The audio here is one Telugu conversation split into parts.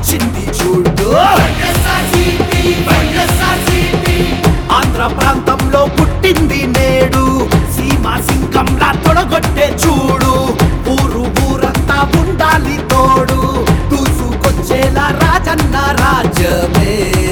వచ్చింది చూడు. ఆంధ్ర ప్రాంతంలో పుట్టింది నేడు, సీమా సింగంలా తొడగొట్టే చూడు. ఊరంతా ఉండాలి తోడు, దూసుకొచ్చేలా రాజన్న రాజ్యమే.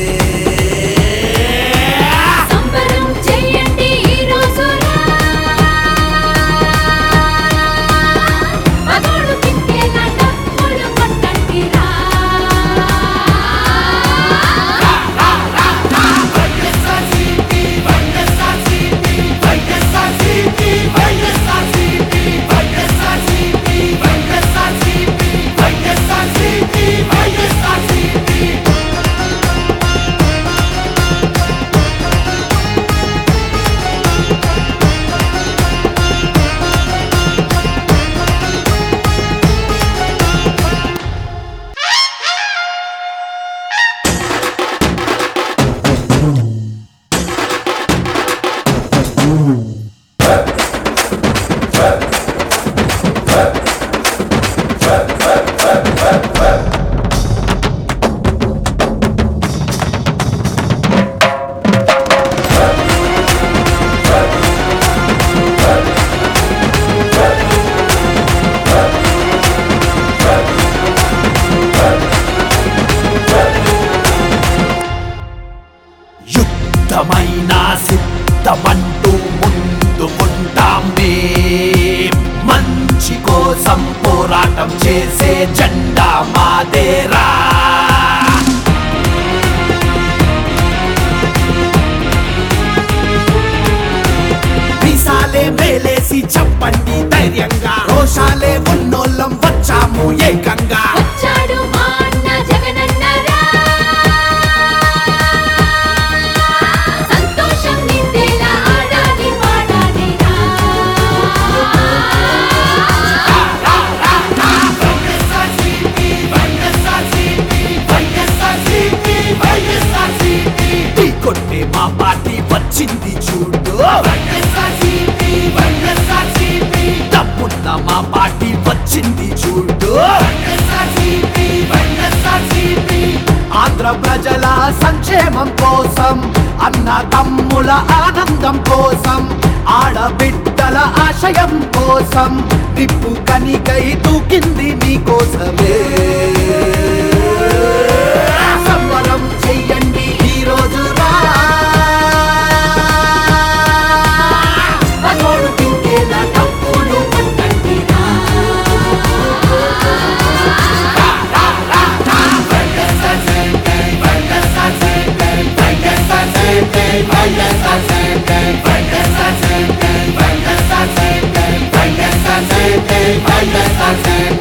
యుద్ధమైనా సిద్ధమంటూ ముందుకుంటాం మేం, మంచి కోసం పోరాటం చేసే జెండా మాదేరా. మీసాలే మేలేసి చెప్పండి ధైర్యంగా, రోషాలే ఉన్నోళ్ళం వచ్చాము ఏకంగా. కొట్టే మా పార్టీ వచ్చింది చూడు, డబ్బున్న మా పార్టీ వచ్చింది చూడు. ఆంధ్ర ప్రజల సంక్షేమం కోసం, అన్న తమ్ముల ఆనందం కోసం, ఆడబిడ్డల ఆశయం కోసం, నిప్పు కనికై దూకింది నీకోసమే. సంబరం చెయ్యండి ఈ రోజు Vai